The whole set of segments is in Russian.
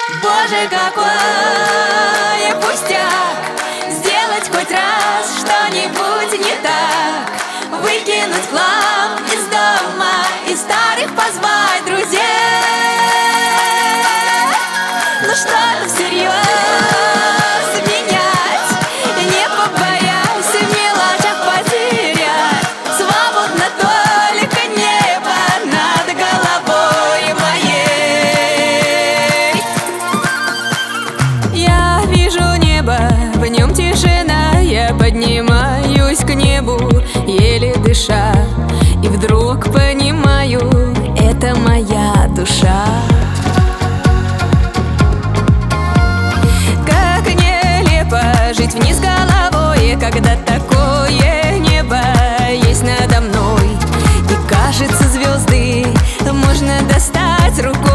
Боже, какой пустяк! Сделать хоть раз что-нибудь не так. Выкинуть хлам из дома и старых позвать друзей. Ну что-то всерьез менять, не побоясь в мелочах потерять. Свободно только небо над головой моей. Я вижу небо, в нем тишина. Я поднимаюсь к небу, еле дыша, и вдруг понимаю, это моя душа. Как нелепо жить вниз головой, когда такое небо есть надо мной. И кажется, звезды можно достать рукой.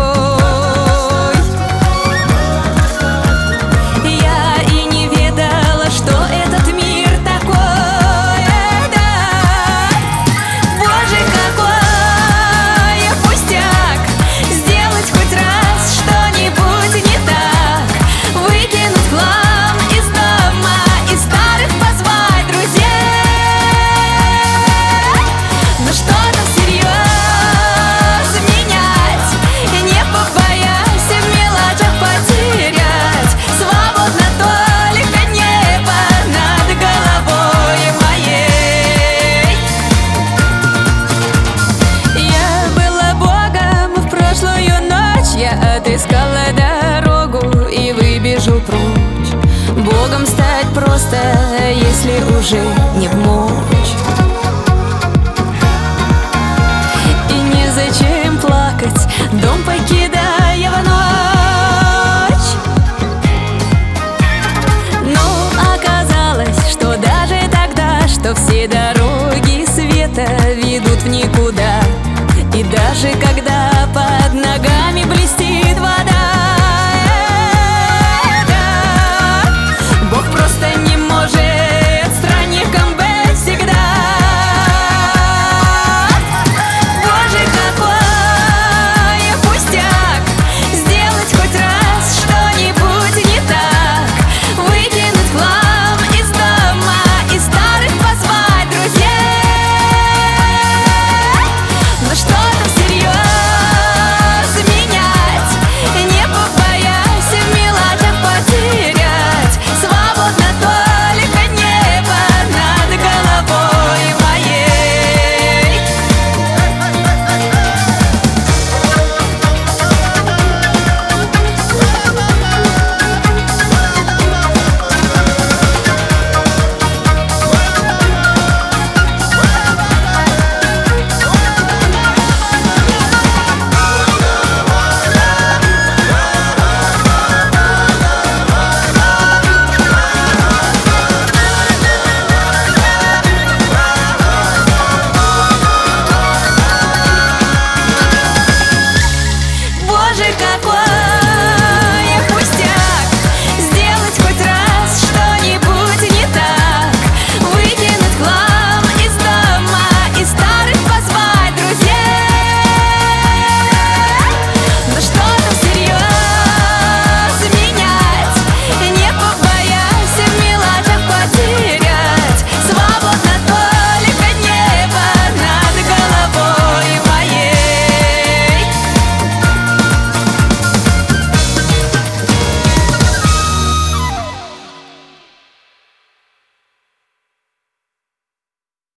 Я и не ведала, что этот мир такой, да. Боже, какой пустяк! Сделать хоть раз что-нибудь не так. Выкинуть хлам из дома и старых позвать друзей. Но что-то всерьез менять, не побоясь в мелочах потерять. Свободно только небо над головой моей. Я была богом в прошлую ночь. Я отыскала дорогу и выбежал прочь. Богом стать просто, если уже не в мочь.